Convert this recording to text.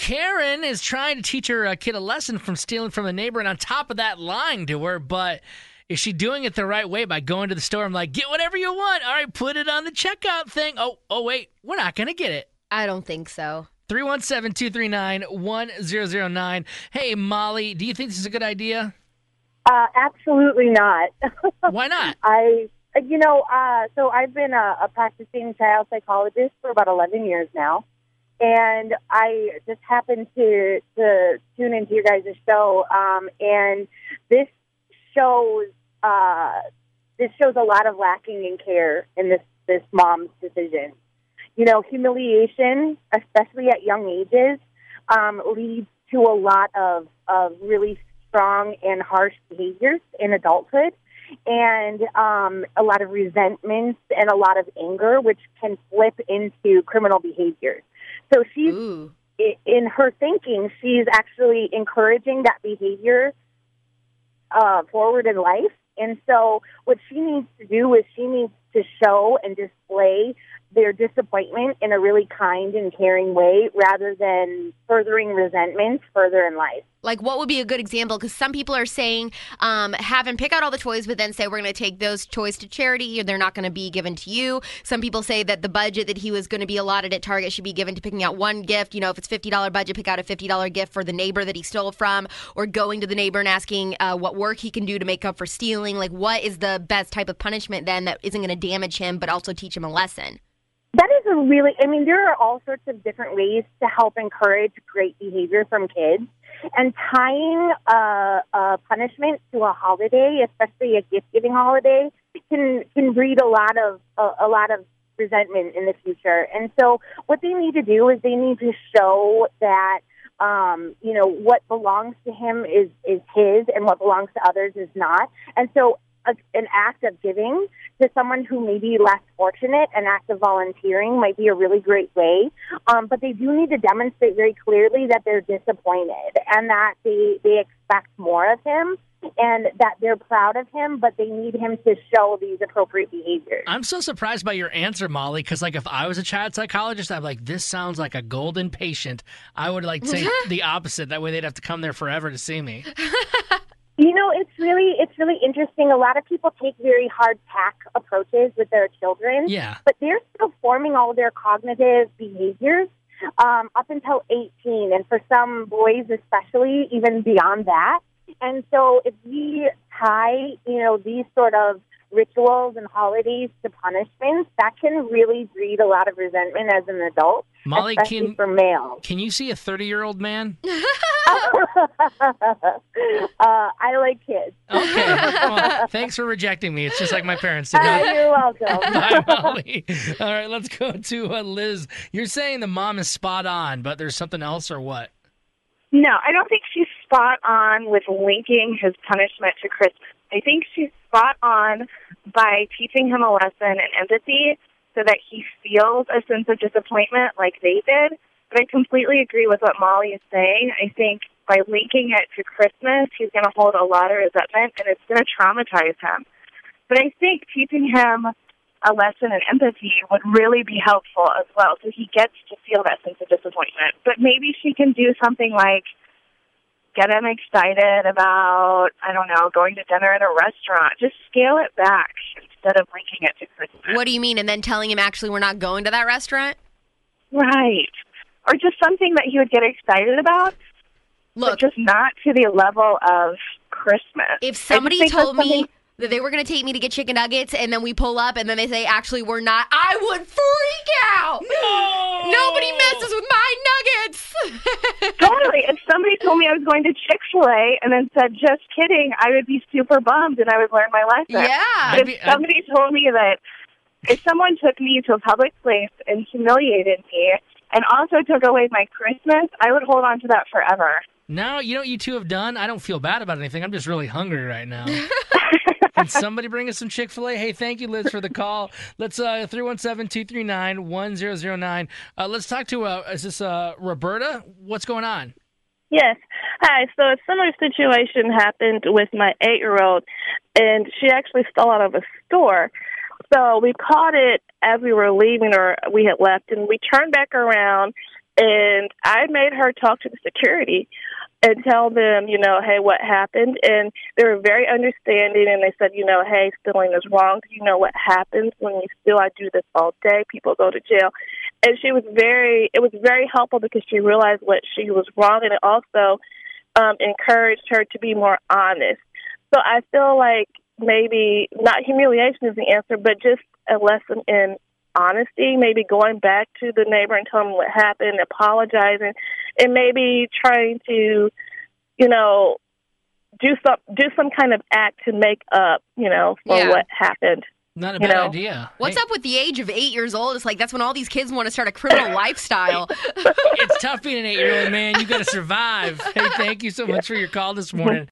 Karen is trying to teach her kid a lesson from stealing from a neighbor, and on top of that, lying to her. But is she doing it the right way by going to the store and like, get whatever you want? All right, put it on the checkout thing. Oh, wait, we're not going to get it. I don't think so. 317-239-1009. Hey, Molly, do you think this is a good idea? Absolutely not. Why not? So I've been a practicing child psychologist for about 11 years now. And I just happened to tune into your guys' show, and this shows a lot of lacking in care in this mom's decision. You know, humiliation, especially at young ages, leads to a lot of really strong and harsh behaviors in adulthood, and a lot of resentment and a lot of anger, which can flip into criminal behaviors. So she's, in her thinking, she's actually encouraging that behavior forward in life. And so what she needs to do is she needs to show and display their disappointment in a really kind and caring way rather than furthering resentment further in life. Like, what would be a good example? Because some people are saying have him pick out all the toys, but then say we're going to take those toys to charity or they're not going to be given to you. Some people say that the budget that he was going to be allotted at Target should be given to picking out one gift. You know, if it's $50 budget, pick out a $50 gift for the neighbor that he stole from, or going to the neighbor and asking what work he can do to make up for stealing. Like, what is the best type of punishment then that isn't going to damage him but also teach him a lesson? That is there are all sorts of different ways to help encourage great behavior from kids. And tying a punishment to a holiday, especially a gift-giving holiday, can breed a lot of resentment in the future. And so what they need to do is they need to show that what belongs to him is his and what belongs to others is not. And so an act of giving to someone who may be less fortunate, an act of volunteering might be a really great way. But they do need to demonstrate very clearly that they're disappointed and that they expect more of him and that they're proud of him, but they need him to show these appropriate behaviors. I'm so surprised by your answer, Molly, because like if I was a child psychologist, I'd be like, this sounds like a golden patient. I would like say the opposite. That way they'd have to come there forever to see me. You know, it's really interesting. A lot of people take very hard tack approaches with their children, but they're still forming all their cognitive behaviors up until 18, and for some boys especially, even beyond that. And so if we tie, these sort of rituals and holidays to punishments, that can really breed a lot of resentment as an adult, Molly, especially for males. Can you see a 30-year-old man? I like kids. Okay. Well, thanks for rejecting me. It's just like my parents did. You're welcome. Bye, Molly. All right, let's go to Liz. You're saying the mom is spot on, but there's something else or what? No, I don't think she's spot on with linking his punishment to Christmas. I think she's spot on by teaching him a lesson and empathy so that he feels a sense of disappointment like they did. But I completely agree with what Molly is saying. I think by linking it to Christmas, he's going to hold a lot of resentment, and it's going to traumatize him. But I think teaching him a lesson in empathy would really be helpful as well, so he gets to feel that sense of disappointment. But maybe she can do something like get him excited about, going to dinner at a restaurant. Just scale it back instead of linking it to Christmas. What do you mean? And then telling him, actually, we're not going to that restaurant? Right. Or just something that he would get excited about, but just not to the level of Christmas. If somebody told me that they were going to take me to get chicken nuggets, and then we pull up, and then they say, actually, we're not, I would freak out. No! Nobody messes with my nuggets. Totally. If somebody told me I was going to Chick-fil-A and then said, just kidding, I would be super bummed, and I would learn my lesson. Yeah. But if somebody told me that, if someone took me to a public place and humiliated me and also took away my Christmas, I would hold on to that forever. Now, you know what you two have done? I don't feel bad about anything. I'm just really hungry right now. Can somebody bring us some Chick-fil-A? Hey, thank you, Liz, for the call. Let's 317-239-1009. Let's talk to, is this Roberta? What's going on? Yes. Hi. So a similar situation happened with my 8-year-old, and she actually stole out of a store. So we caught it as we were leaving, or we had left, and we turned back around, And I made her talk to the security and tell them, hey, what happened? And they were very understanding, and they said, hey, stealing is wrong. You know what happens when you steal? I do this all day. People go to jail. And it was very helpful because she realized what she was wrong, and it also encouraged her to be more honest. So I feel like maybe not humiliation is the answer, but just a lesson in honesty, maybe going back to the neighbor and telling them what happened, apologizing, and maybe trying to, do some kind of act to make up, for what happened. Not a bad idea. What's up with the age of 8 years old? It's like that's when all these kids want to start a criminal lifestyle. It's tough being an 8-year-old, man. You got to survive. Hey, thank you so much for your call this morning.